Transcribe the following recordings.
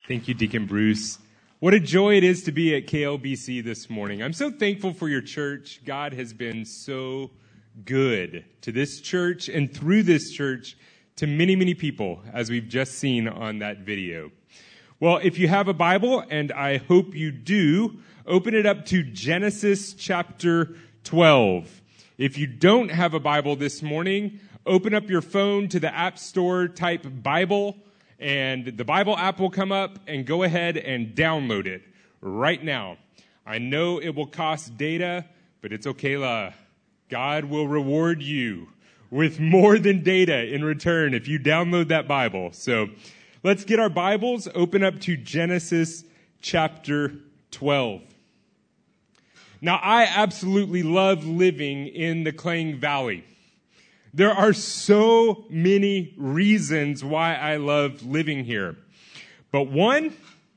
Thank you, Deacon Bruce. What a joy it is to be at KLBC this morning. I'm so thankful for your church. God has been so good to this church and through this church to many, many people, as we've just seen on that video. Well, if you have a Bible, and I hope you do, open it up to Genesis chapter 12. If you don't have a Bible this morning, open up your phone to the App Store, type Bible, and the Bible app will come up, and go ahead and download it right now. I know it will cost data, but it's okay, God will reward you with more than data in return if you download that Bible. So let's get our Bibles, open up to Genesis chapter 12. Now, I absolutely love living in the Klang Valley. There are so many reasons why I love living here. But one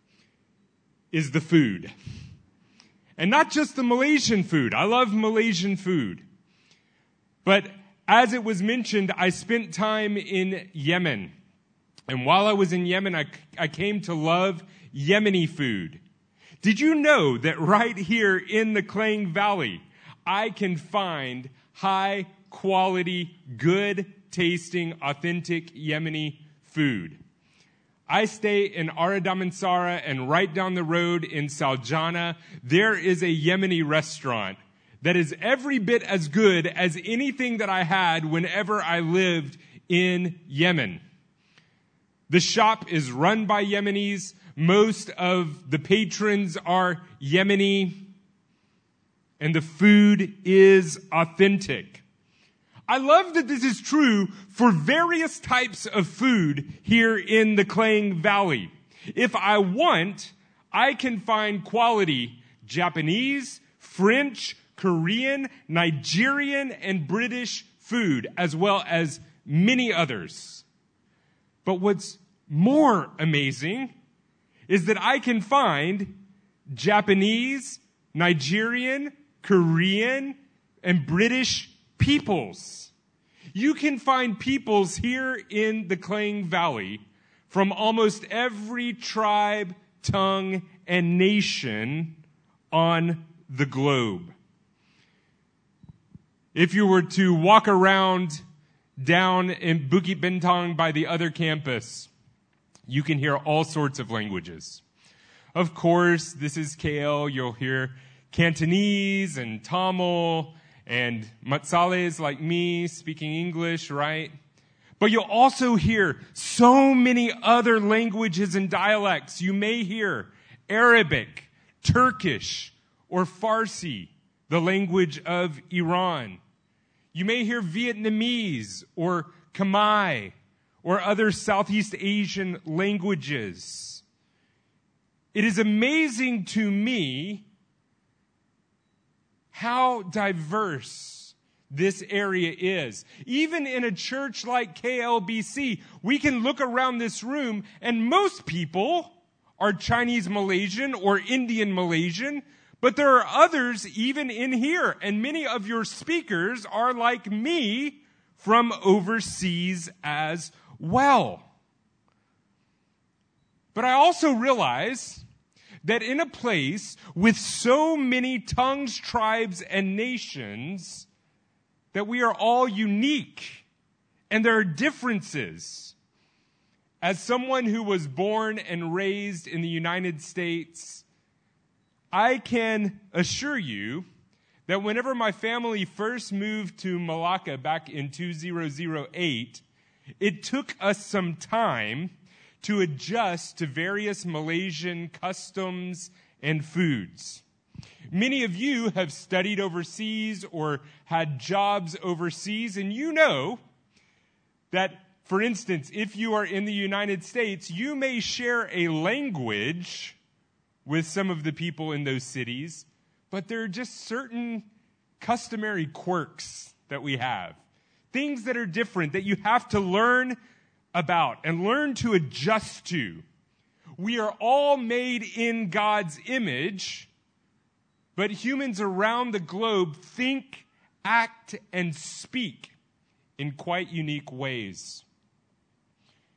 is the food. And not just the Malaysian food. I love Malaysian food. But as it was mentioned, I spent time in Yemen. And while I was in Yemen, I came to love Yemeni food. Did you know that right here in the Klang Valley, I can find high quality, good tasting, authentic Yemeni food? I stay in Ara Damansara, and right down the road in Saljana, there is a Yemeni restaurant that is every bit as good as anything that I had whenever I lived in Yemen. The shop is run by Yemenis. Most of the patrons are Yemeni, and the food is authentic. I love that this is true for various types of food here in the Klang Valley. If I want, I can find quality Japanese, French, Korean, Nigerian, and British food, as well as many others. But what's more amazing is that I can find Japanese, Nigerian, Korean, and British peoples. You can find peoples here in the Klang Valley from almost every tribe, tongue, and nation on the globe. If you were to walk around down in Bukit Bintang by the other campus, you can hear all sorts of languages. Of course, this is KL. You'll hear Cantonese and Tamil and Matsales like me speaking English, right? But you'll also hear so many other languages and dialects. You may hear Arabic, Turkish, or Farsi, the language of Iran. You may hear Vietnamese or Khmer or other Southeast Asian languages. It is amazing to me how diverse this area is. Even in a church like KLBC, we can look around this room and most people are Chinese Malaysian or Indian Malaysian, but there are others even in here, and many of your speakers are like me from overseas as well. But I also realize that in a place with so many tongues, tribes, and nations, that we are all unique, and there are differences. As someone who was born and raised in the United States, I can assure you that whenever my family first moved to Malacca back in 2008, it took us some time to adjust to various Malaysian customs and foods. Many of you have studied overseas or had jobs overseas, and you know that, for instance, if you are in the United States, you may share a language with some of the people in those cities, but there are just certain customary quirks that we have. Things that are different that you have to learn about and learn to adjust to. We are all made in God's image, but humans around the globe think, act, and speak in quite unique ways.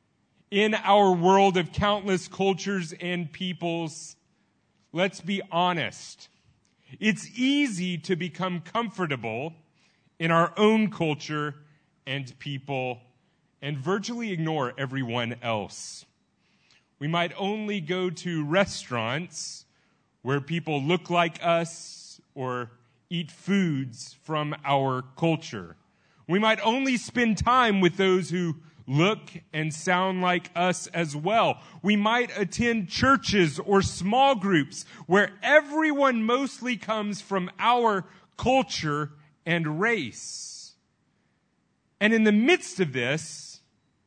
In our world of countless cultures and peoples, let's be honest. It's easy to become comfortable in our own culture and people and virtually ignore everyone else. We might only go to restaurants where people look like us or eat foods from our culture. We might only spend time with those who look and sound like us as well. We might attend churches or small groups where everyone mostly comes from our culture and race. And in the midst of this,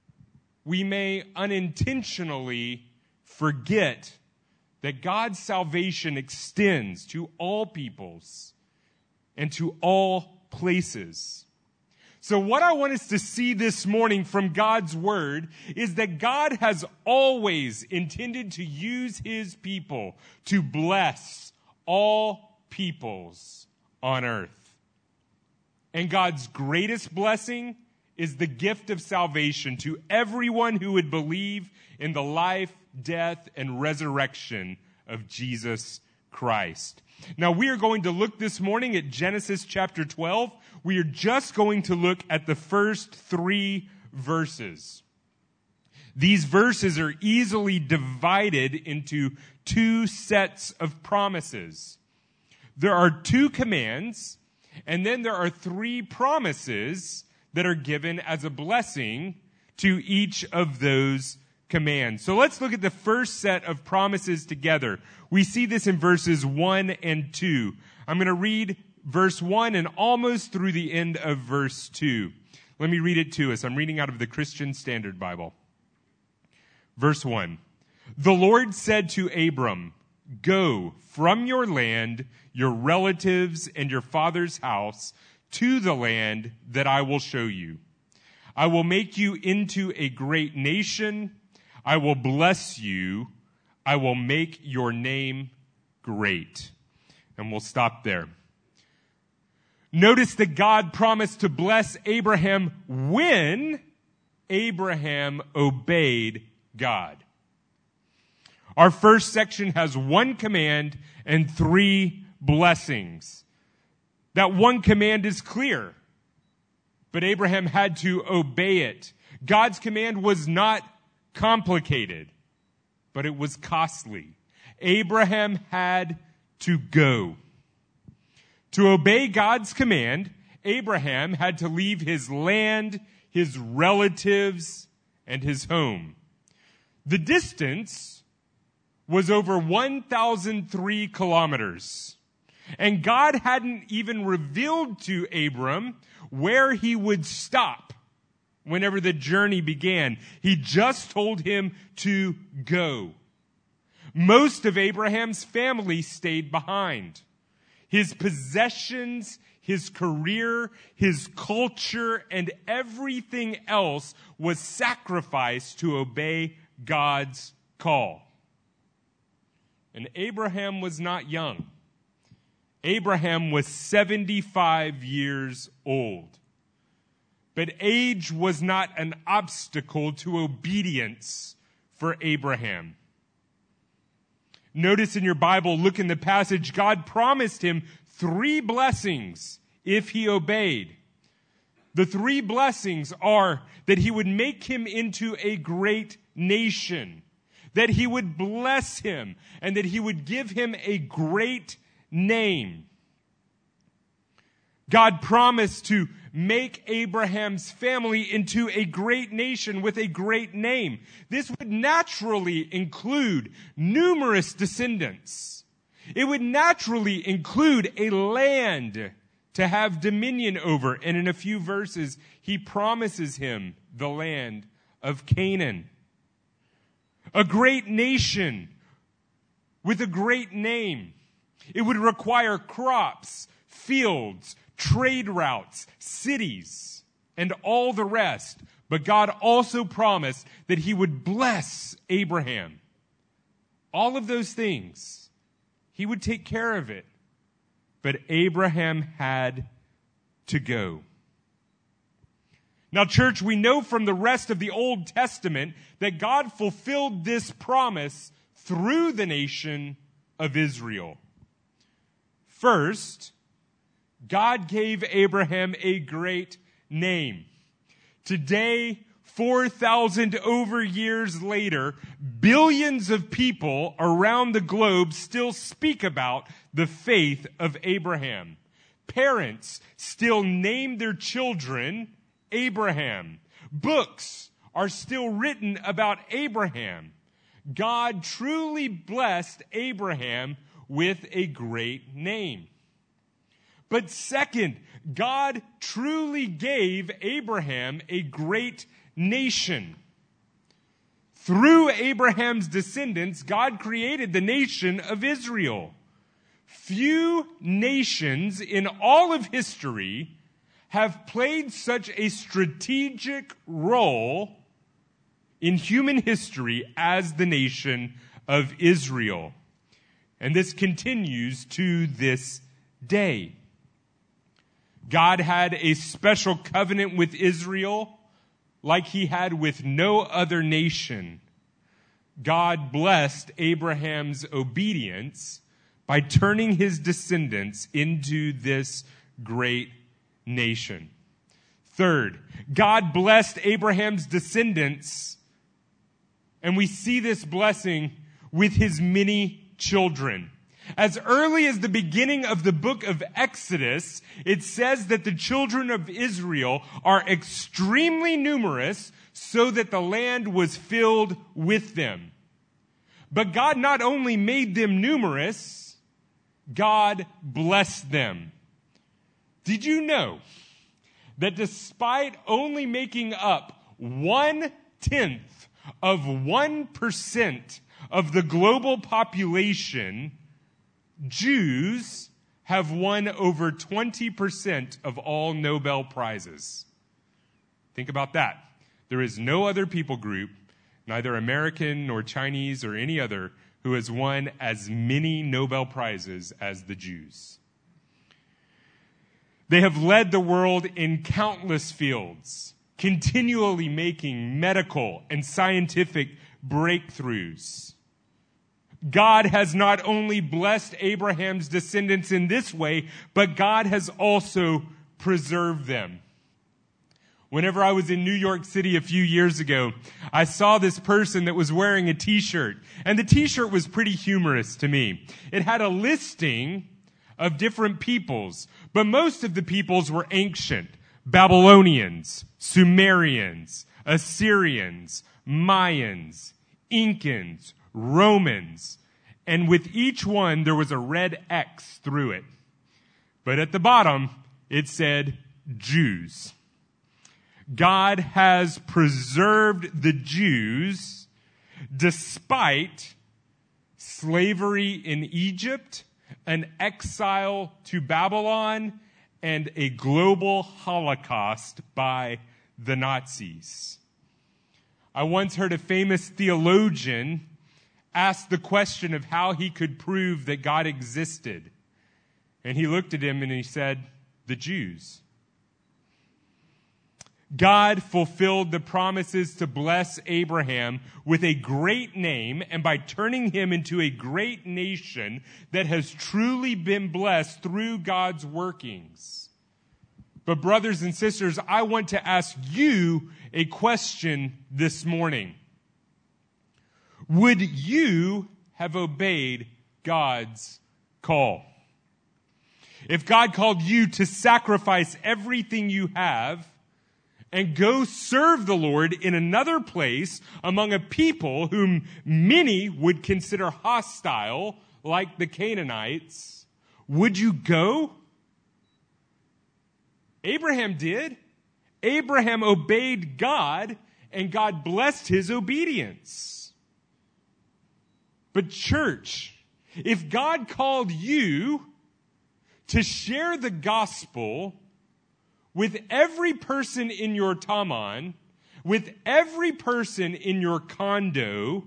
we may unintentionally forget that God's salvation extends to all peoples and to all places. So what I want us to see this morning from God's word is that God has always intended to use his people to bless all peoples on earth. And God's greatest blessing is the gift of salvation to everyone who would believe in the life, death, and resurrection of Jesus Christ. Now, we are going to look this morning at Genesis chapter 12. We are just going to look at the first 3 verses. These verses are easily divided into 2 sets of promises. There are 2 commands, and then there are 3 promises that are given as a blessing to each of those commands. So let's look at the first set of promises together. We see this in verses 1 and 2. I'm going to read verse 1 and almost through the end of verse 2. Let me read it to us. I'm reading out of the Christian Standard Bible. Verse 1. The Lord said to Abram, "Go from your land, your relatives, and your father's house to the land that I will show you. I will make you into a great nation. I will bless you. I will make your name great." And we'll stop there. Notice that God promised to bless Abraham when Abraham obeyed God. Our first section has 1 command and 3 blessings. That 1 command is clear, but Abraham had to obey it. God's command was not complicated, but it was costly. Abraham had to go. To obey God's command, Abraham had to leave his land, his relatives, and his home. The distance was over 1,003 kilometers. And God hadn't even revealed to Abram where he would stop whenever the journey began. He just told him to go. Most of Abraham's family stayed behind. His possessions, his career, his culture, and everything else was sacrificed to obey God's call. And Abraham was not young. Abraham was 75 years old. But age was not an obstacle to obedience for Abraham. Notice in your Bible, look in the passage, God promised him 3 blessings if he obeyed. The 3 blessings are that he would make him into a great nation, that he would bless him, and that he would give him a great name. God promised to make Abraham's family into a great nation with a great name. This would naturally include numerous descendants. It would naturally include a land to have dominion over. And in a few verses, he promises him the land of Canaan. A great nation with a great name. It would require crops, fields, trade routes, cities, and all the rest. But God also promised that he would bless Abraham. All of those things, he would take care of it. But Abraham had to go. Now, church, we know from the rest of the Old Testament that God fulfilled this promise through the nation of Israel. First, God gave Abraham a great name. Today, 4,000 over years later, billions of people around the globe still speak about the faith of Abraham. Parents still name their children Abraham. Books are still written about Abraham. God truly blessed Abraham with a great name. But second, God truly gave Abraham a great nation. Through Abraham's descendants, God created the nation of Israel. Few nations in all of history have played such a strategic role in human history as the nation of Israel. And this continues to this day. God had a special covenant with Israel like he had with no other nation. God blessed Abraham's obedience by turning his descendants into this great nation. Third, God blessed Abraham's descendants, and we see this blessing with his many children. As early as the beginning of the book of Exodus, it says that the children of Israel are extremely numerous so that the land was filled with them. But God not only made them numerous, God blessed them. Did you know that despite only making up 1/10 of 1% of the global population, Jews have won over 20% of all Nobel Prizes? Think about that. There is no other people group, neither American nor Chinese or any other, who has won as many Nobel Prizes as the Jews. They have led the world in countless fields, continually making medical and scientific breakthroughs. God has not only blessed Abraham's descendants in this way, but God has also preserved them. Whenever I was in New York City a few years ago, I saw this person that was wearing a t-shirt, and the t-shirt was pretty humorous to me. It had a listing of different peoples, but most of the peoples were ancient: Babylonians, Sumerians, Assyrians, Mayans, Incans, Romans, and with each one there was a red X through it. But at the bottom, it said Jews. God has preserved the Jews despite slavery in Egypt, an exile to Babylon, and a global Holocaust by the Nazis. I once heard a famous theologian ask the question of how he could prove that God existed. And he looked at him and he said, the Jews. God fulfilled the promises to bless Abraham with a great name and by turning him into a great nation that has truly been blessed through God's workings. But brothers and sisters, I want to ask you a question this morning. Would you have obeyed God's call? If God called you to sacrifice everything you have and go serve the Lord in another place among a people whom many would consider hostile, like the Canaanites, would you go? Abraham did. Abraham obeyed God, and God blessed his obedience. But church, if God called you to share the gospel with every person in your taman, with every person in your condo,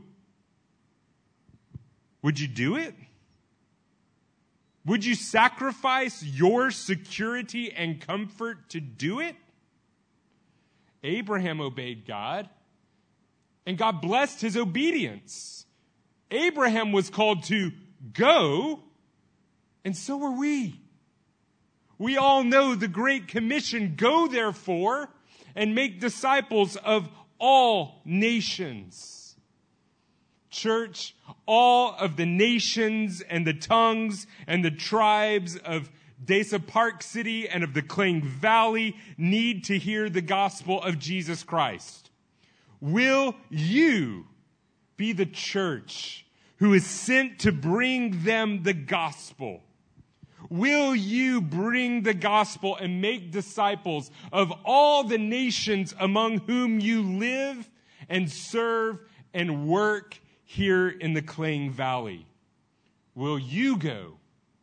would you do it? Would you sacrifice your security and comfort to do it? Abraham obeyed God, and God blessed his obedience. Abraham was called to go, and so were we. We all know the Great Commission, go therefore and make disciples of all nations. Church, all of the nations and the tongues and the tribes of Desa Park City and of the Klang Valley need to hear the gospel of Jesus Christ. Will you be the church who is sent to bring them the gospel? Will you bring the gospel and make disciples of all the nations among whom you live and serve and work here in the Klang Valley? Will you go?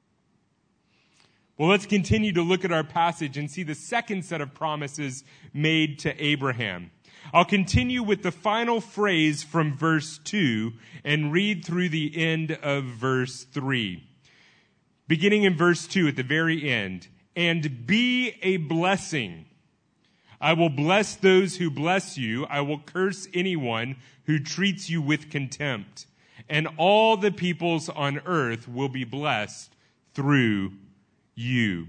Well, let's continue to look at our passage and see the second set of promises made to Abraham. I'll continue with the final phrase from verse 2 and read through the end of verse 3. Beginning in verse 2 at the very end, and be a blessing. I will bless those who bless you. I will curse anyone who treats you with contempt. And all the peoples on earth will be blessed through you.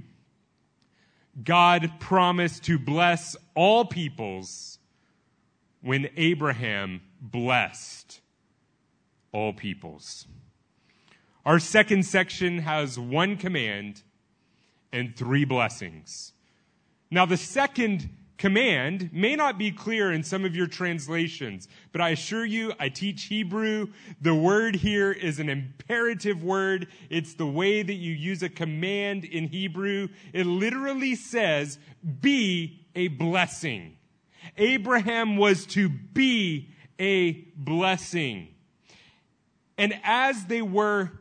God promised to bless all peoples when Abraham blessed all peoples. Our second section has one command and three blessings. Now, the second command may not be clear in some of your translations, but I assure you, I teach Hebrew. The word here is an imperative word. It's the way that you use a command in Hebrew. It literally says, be a blessing. Abraham was to be a blessing. And as they were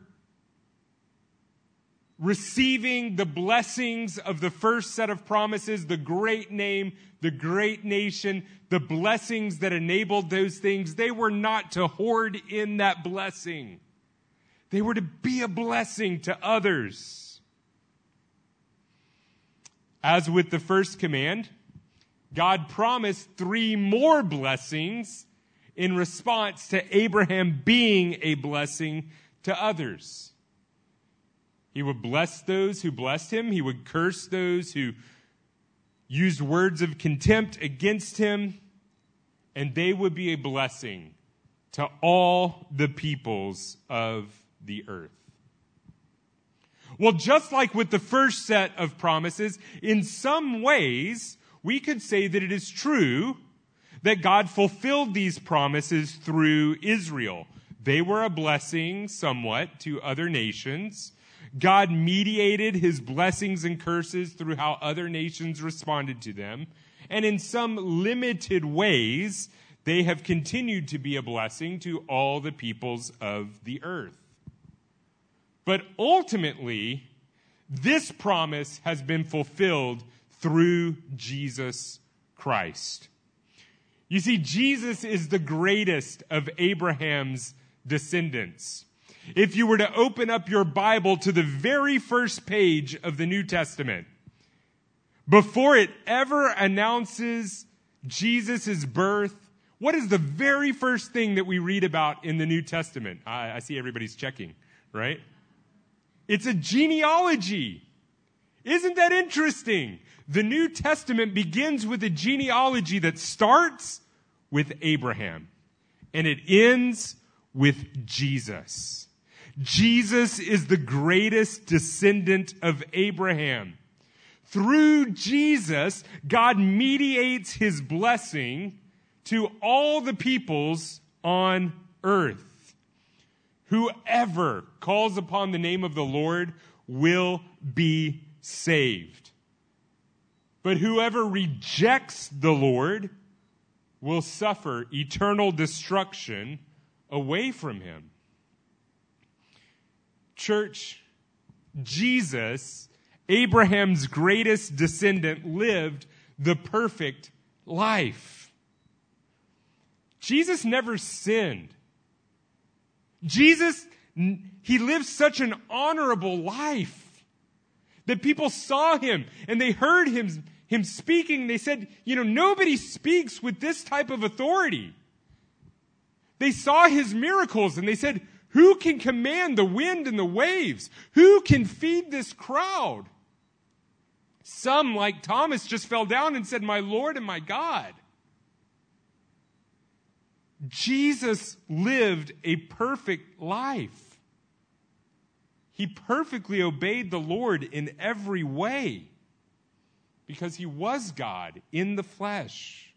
receiving the blessings of the first set of promises, the great name, the great nation, the blessings that enabled those things, they were not to hoard in that blessing. They were to be a blessing to others. As with the first command, God promised three more blessings in response to Abraham being a blessing to others. He would bless those who blessed him. He would curse those who used words of contempt against him. And they would be a blessing to all the peoples of the earth. Well, just like with the first set of promises, in some ways, we could say that it is true that God fulfilled these promises through Israel. They were a blessing somewhat to other nations. God mediated his blessings and curses through how other nations responded to them. And in some limited ways, they have continued to be a blessing to all the peoples of the earth. But ultimately, this promise has been fulfilled through Jesus Christ. You see, Jesus is the greatest of Abraham's descendants. If you were to open up your Bible to the very first page of the New Testament, before it ever announces Jesus' birth, what is the very first thing that we read about in the New Testament? I see everybody's checking, right? It's a genealogy. Isn't that interesting? The New Testament begins with a genealogy that starts with Abraham, and it ends with Jesus. Jesus is the greatest descendant of Abraham. Through Jesus, God mediates his blessing to all the peoples on earth. Whoever calls upon the name of the Lord will be saved. But whoever rejects the Lord will suffer eternal destruction away from him. Church, Jesus, Abraham's greatest descendant, lived the perfect life. Jesus never sinned. Jesus, he lived such an honorable life that people saw him and they heard him speaking, they said, nobody speaks with this type of authority. They saw his miracles and they said, who can command the wind and the waves? Who can feed this crowd? Some, like Thomas, just fell down and said, my Lord and my God. Jesus lived a perfect life. He perfectly obeyed the Lord in every way because he was God in the flesh.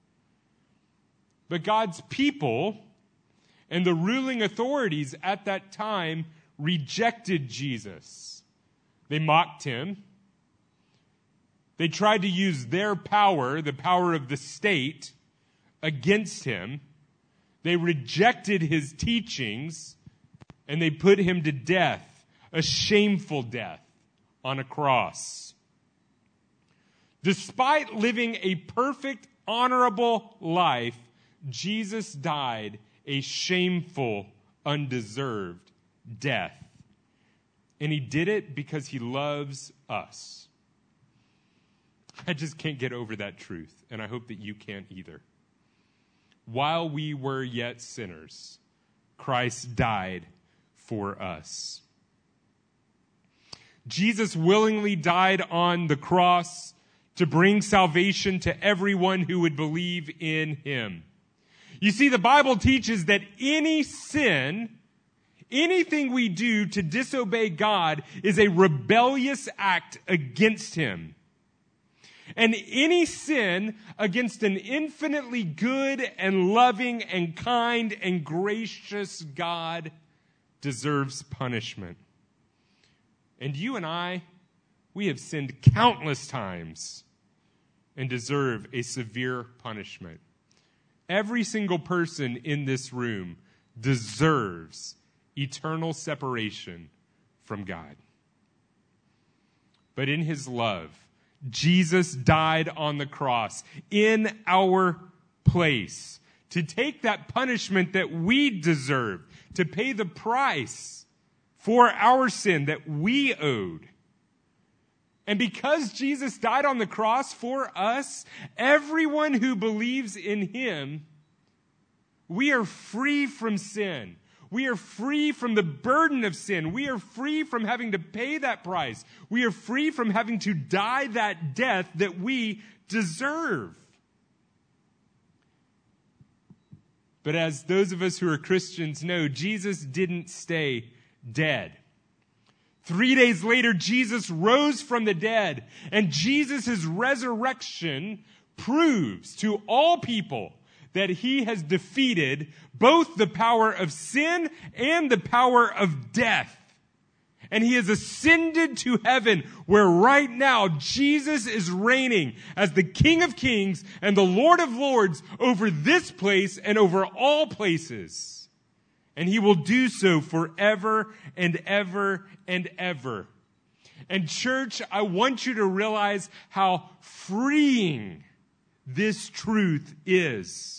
But God's people and the ruling authorities at that time rejected Jesus. They mocked him. They tried to use their power, the power of the state, against him. They rejected his teachings, and they put him to death, a shameful death, on a cross. Despite living a perfect, honorable life, Jesus died a shameful, undeserved death. And he did it because he loves us. I just can't get over that truth, and I hope that you can't either. While we were yet sinners, Christ died for us. Jesus willingly died on the cross to bring salvation to everyone who would believe in him. You see, the Bible teaches that any sin, anything we do to disobey God, is a rebellious act against him. And any sin against an infinitely good and loving and kind and gracious God deserves punishment. And you and I, we have sinned countless times and deserve a severe punishment. Every single person in this room deserves eternal separation from God. But in his love, Jesus died on the cross in our place to take that punishment that we deserve, to pay the price for our sin that we owed. And because Jesus died on the cross for us, everyone who believes in him, we are free from sin. We are free from the burden of sin. We are free from having to pay that price. We are free from having to die that death that we deserve. But as those of us who are Christians know, Jesus didn't stay dead. 3 days later, Jesus rose from the dead, and Jesus' resurrection proves to all people that he has defeated both the power of sin and the power of death. And he has ascended to heaven, where right now Jesus is reigning as the King of Kings and the Lord of Lords over this place and over all places. And he will do so forever and ever and ever. And church, I want you to realize how freeing this truth is.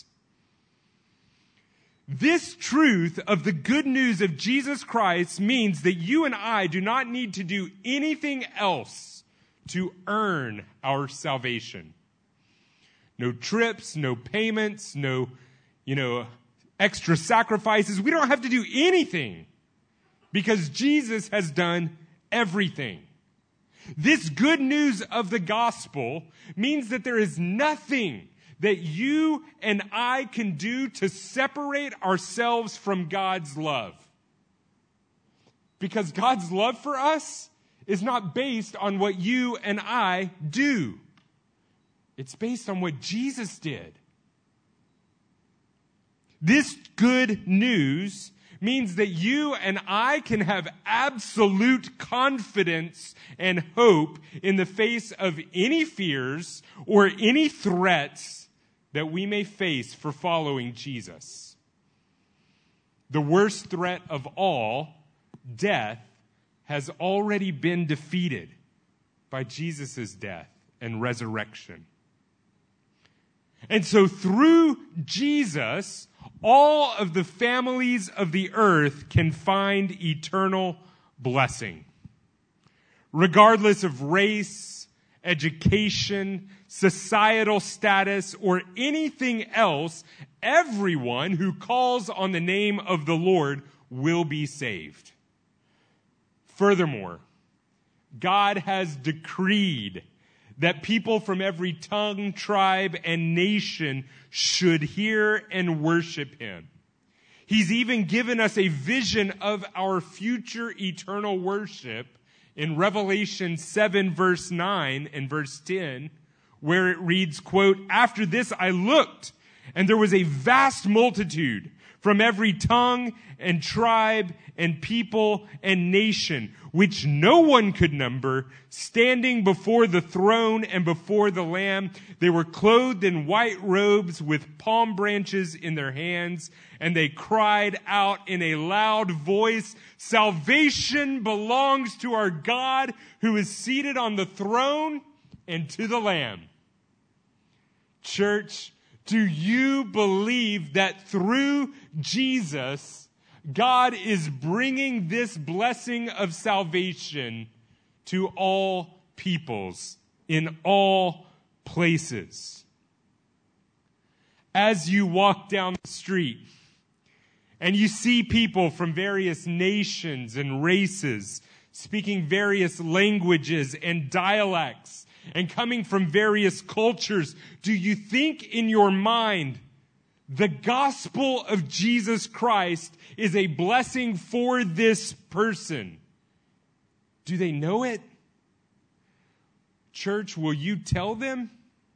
This truth of the good news of Jesus Christ means that you and I do not need to do anything else to earn our salvation. No trips, no payments, no, extra sacrifices. We don't have to do anything because Jesus has done everything. This good news of the gospel means that there is nothing that you and I can do to separate ourselves from God's love. Because God's love for us is not based on what you and I do. It's based on what Jesus did. This good news means that you and I can have absolute confidence and hope in the face of any fears or any threats that we may face for following Jesus. The worst threat of all, death, has already been defeated by Jesus' death and resurrection. And so through Jesus, all of the families of the earth can find eternal blessing, regardless of race, education, societal status, or anything else, everyone who calls on the name of the Lord will be saved. Furthermore, God has decreed that people from every tongue, tribe, and nation should hear and worship him. He's even given us a vision of our future eternal worship in Revelation 7, verse 9 and verse 10, where it reads, quote, "After this I looked, and there was a vast multitude from every tongue and tribe and people and nation, which no one could number, standing before the throne and before the Lamb. They were clothed in white robes with palm branches in their hands, and they cried out in a loud voice, 'Salvation belongs to our God who is seated on the throne and to the Lamb.'" Church, do you believe that through Jesus, God is bringing this blessing of salvation to all peoples in all places? As you walk down the street and you see people from various nations and races speaking various languages and dialects and coming from various cultures, do you think in your mind the gospel of Jesus Christ is a blessing for this person? Do they know it? Church, will you tell them?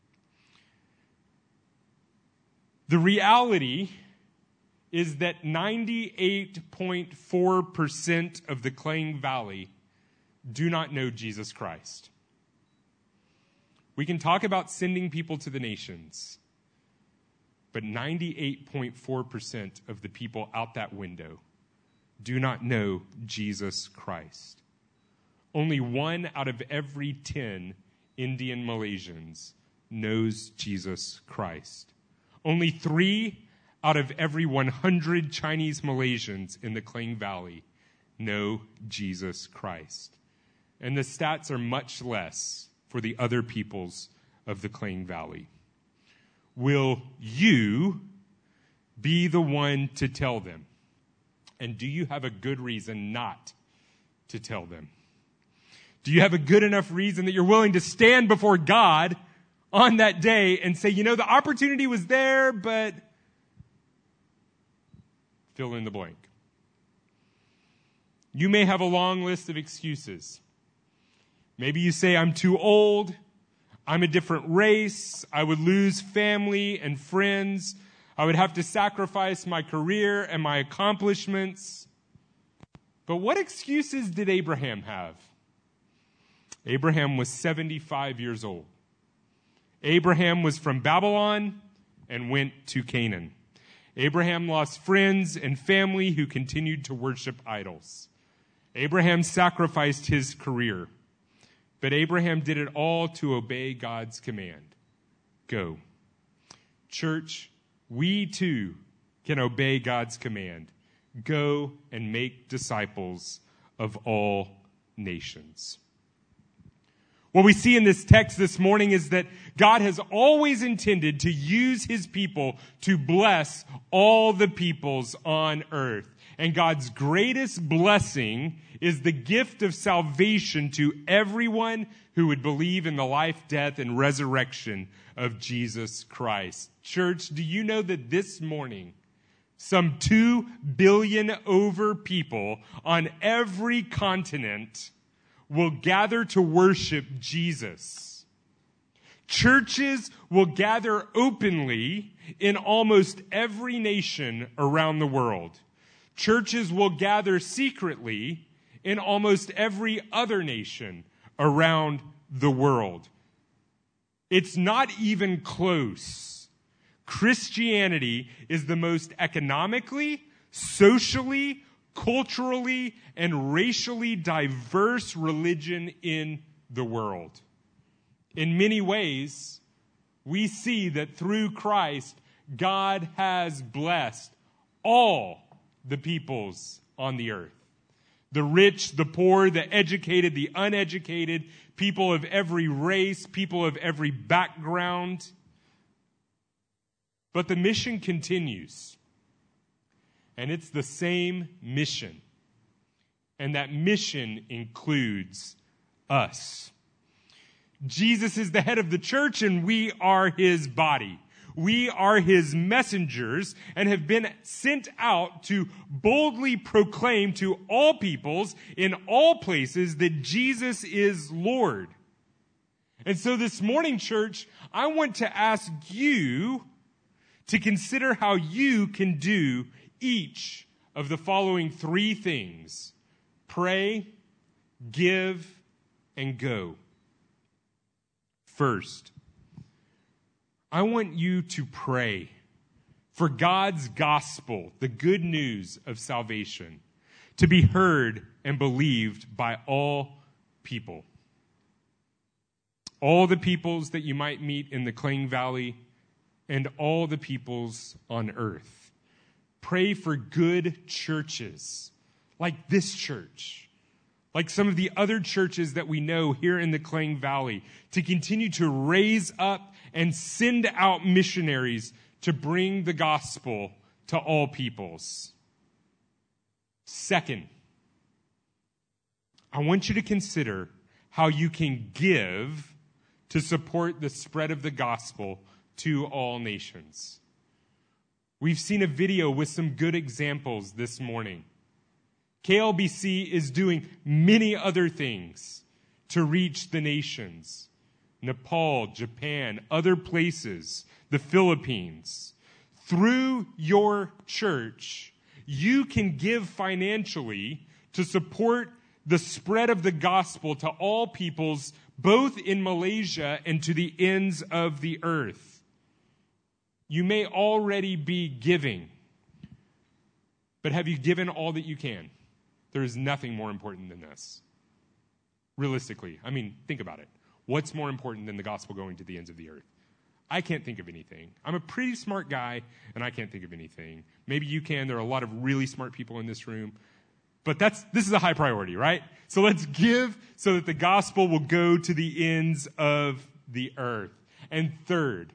The reality is that 98.4% of the Klang Valley do not know Jesus Christ. We can talk about sending people to the nations, but 98.4% of the people out that window do not know Jesus Christ. Only 1 out of every 10 Indian Malaysians knows Jesus Christ. Only 3 out of every 100 Chinese Malaysians in the Klang Valley know Jesus Christ. And the stats are much less for the other peoples of the Klang Valley. Will you be the one to tell them? And do you have a good reason not to tell them? Do you have a good enough reason that you're willing to stand before God on that day and say, the opportunity was there, but fill in the blank? You may have a long list of excuses. Maybe you say, I'm too old, I'm a different race, I would lose family and friends, I would have to sacrifice my career and my accomplishments. But what excuses did Abraham have? Abraham was 75 years old. Abraham was from Babylon and went to Canaan. Abraham lost friends and family who continued to worship idols. Abraham sacrificed his career. But Abraham did it all to obey God's command. Go. Church, we too can obey God's command. Go and make disciples of all nations. What we see in this text this morning is that God has always intended to use his people to bless all the peoples on earth. And God's greatest blessing is the gift of salvation to everyone who would believe in the life, death, and resurrection of Jesus Christ. Church, do you know that this morning, some 2 billion over people on every continent will gather to worship Jesus? Churches will gather openly in almost every nation around the world. Churches will gather secretly in almost every other nation around the world. It's not even close. Christianity is the most economically, socially, culturally, and racially diverse religion in the world. In many ways, we see that through Christ, God has blessed all the peoples on the earth. The rich, the poor, the educated, the uneducated, people of every race, people of every background. But the mission continues. And it's the same mission. And that mission includes us. Jesus is the head of the church, and we are his body. We are his messengers and have been sent out to boldly proclaim to all peoples in all places that Jesus is Lord. And so this morning, church, I want to ask you to consider how you can do each of the following three things: pray, give, and go. First, I want you to pray for God's gospel, the good news of salvation, to be heard and believed by all people. All the peoples that you might meet in the Klang Valley and all the peoples on earth. Pray for good churches like this church, like some of the other churches that we know here in the Klang Valley, to continue to raise up and send out missionaries to bring the gospel to all peoples. Second, I want you to consider how you can give to support the spread of the gospel to all nations. We've seen a video with some good examples this morning. KLBC is doing many other things to reach the nations. Nepal, Japan, other places, the Philippines. Through your church, you can give financially to support the spread of the gospel to all peoples, both in Malaysia and to the ends of the earth. You may already be giving, but have you given all that you can? There is nothing more important than this. Realistically, I mean, think about it. What's more important than the gospel going to the ends of the earth? I can't think of anything. I'm a pretty smart guy, and I can't think of anything. Maybe you can. There are a lot of really smart people in this room. But this is a high priority, right? So let's give so that the gospel will go to the ends of the earth. And third,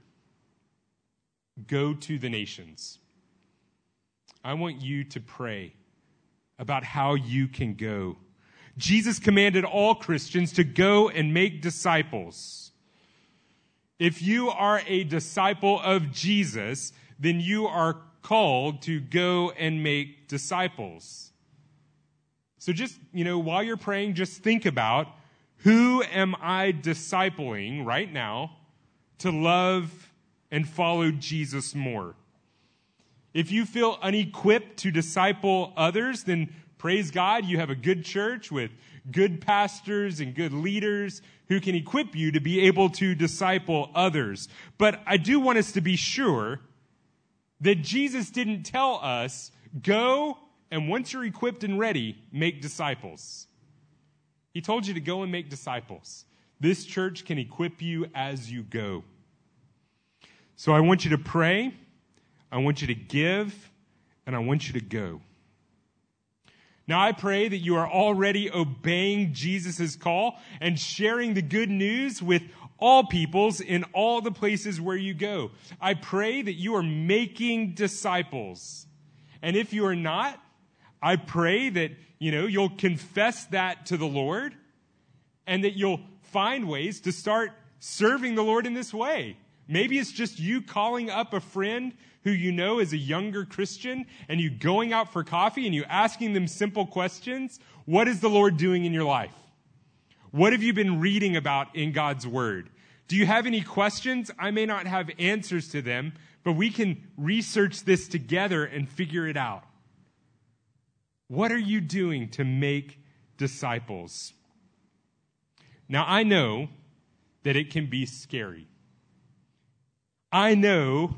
go to the nations. I want you to pray about how you can go. Jesus commanded all Christians to go and make disciples. If you are a disciple of Jesus, then you are called to go and make disciples. So just, while you're praying, just think about, who am I discipling right now to love and follow Jesus more? If you feel unequipped to disciple others, then praise God, you have a good church with good pastors and good leaders who can equip you to be able to disciple others. But I do want us to be sure that Jesus didn't tell us, go, and once you're equipped and ready, make disciples. He told you to go and make disciples. This church can equip you as you go. So I want you to pray, I want you to give, and I want you to go. Now I pray that you are already obeying Jesus' call and sharing the good news with all peoples in all the places where you go. I pray that you are making disciples. And if you are not, I pray that, you'll confess that to the Lord and that you'll find ways to start serving the Lord in this way. Maybe it's just you calling up a friend who you know is a younger Christian and you going out for coffee and you asking them simple questions. What is the Lord doing in your life? What have you been reading about in God's Word? Do you have any questions? I may not have answers to them, but we can research this together and figure it out. What are you doing to make disciples? Now, I know that it can be scary. I know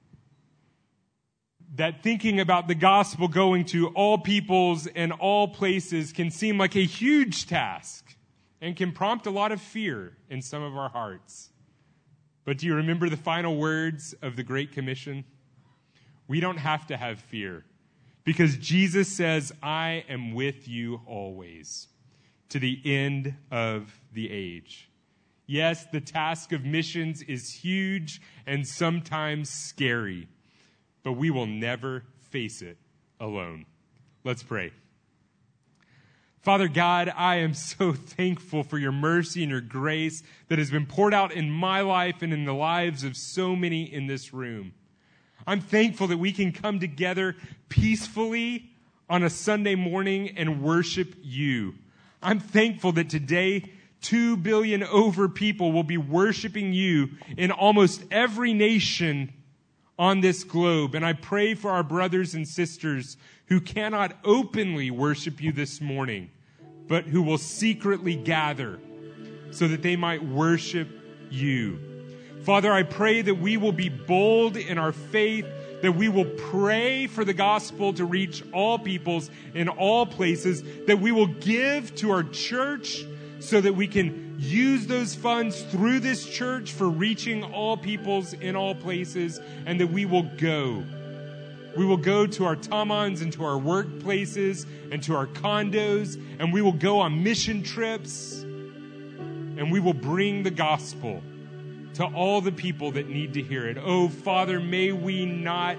that thinking about the gospel going to all peoples and all places can seem like a huge task and can prompt a lot of fear in some of our hearts. But do you remember the final words of the Great Commission? We don't have to have fear because Jesus says, I am with you always, to the end of the age. Yes, the task of missions is huge and sometimes scary, but we will never face it alone. Let's pray. Father God, I am so thankful for your mercy and your grace that has been poured out in my life and in the lives of so many in this room. I'm thankful that we can come together peacefully on a Sunday morning and worship you. I'm thankful that today 2 billion over people will be worshiping you in almost every nation on this globe. And I pray for our brothers and sisters who cannot openly worship you this morning, but who will secretly gather so that they might worship you. Father, I pray that we will be bold in our faith, that we will pray for the gospel to reach all peoples in all places, that we will give to our church so that we can use those funds through this church for reaching all peoples in all places, and that we will go. We will go to our tamans and to our workplaces and to our condos, and we will go on mission trips, and we will bring the gospel to all the people that need to hear it. Oh, Father, may we not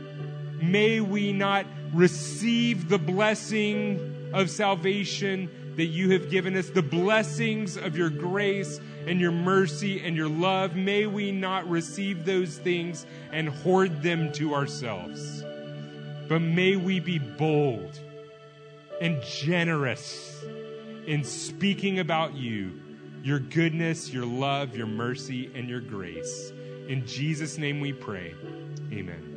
receive the blessing of salvation that you have given us, the blessings of your grace and your mercy and your love. May we not receive those things and hoard them to ourselves, but may we be bold and generous in speaking about you, your goodness, your love, your mercy, and your grace. In Jesus' name we pray. Amen.